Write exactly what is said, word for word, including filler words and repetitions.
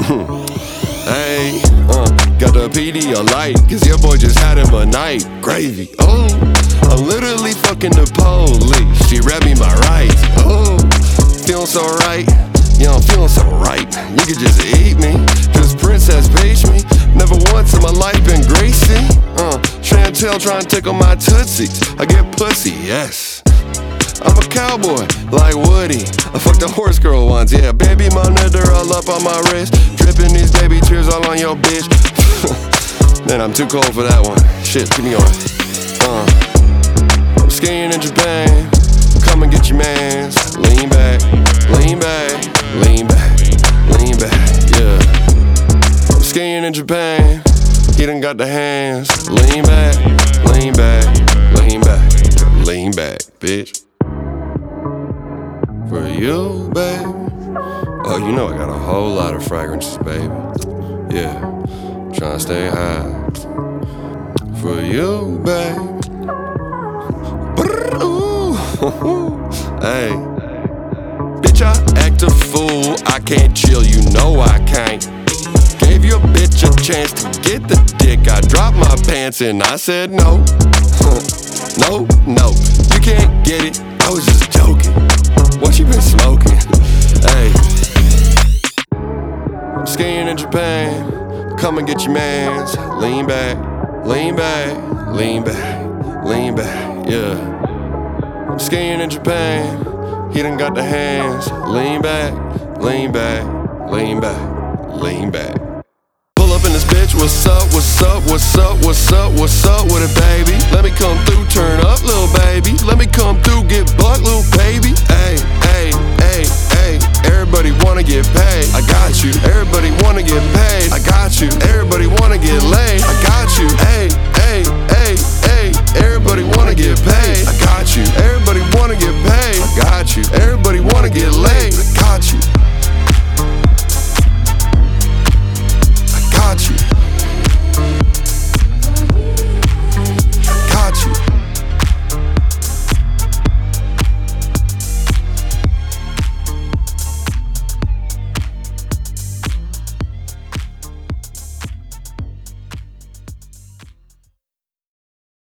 Hey, uh, got the P D a light, cause your boy just had him a night. Gravy, oh, I'm literally fucking the police. She read me my rights, oh, feeling so right. Yeah, I'm feeling so right. You could just eat me, cause Princess paged me. Never once in my life been Gracie. Uh, Chantel trying to tickle my tootsies. I get pussy, yes. I'm a cowboy, like Woody. I fucked a horse girl once, yeah. Baby monitor all up on my wrist. Dripping these baby tears all on your bitch. Man, I'm too cold for that one. Shit, keep me on. Uh, I'm skiing in Japan. Come and get your mans. Lean back, lean back, lean back, lean back, yeah. I'm skiing in Japan. He done got the hands. Lean back, lean back, lean back, lean back, bitch. For you, babe. Oh, you know I got a whole lot of fragrances, baby. Yeah, tryna stay high. For you, babe. Ooh, hey. Bitch, I act a fool. I can't chill, you know I can't. Gave your bitch a chance to get the dick. I dropped my pants and I said no. No, no, you can't get it. I was just joking. What you been smoking? Hey, I'm skiing in Japan. Come and get your mans. Lean back, lean back, lean back, lean back, yeah. I'm skiing in Japan. He done got the hands. Lean back, lean back, lean back, lean back. Pull up in this bitch, what's up, what's up, what's up, what's up, what's up with it, baby? Let me come through, turn up, little baby. Let me come through, get buck, little baby. Hey, hey, hey, hey, everybody wanna get paid. I got you. Everybody wanna get paid. I got you. Everybody wanna get laid. I got you. Hey, hey, hey, hey, everybody wanna get paid. I got you. Everybody wanna get paid.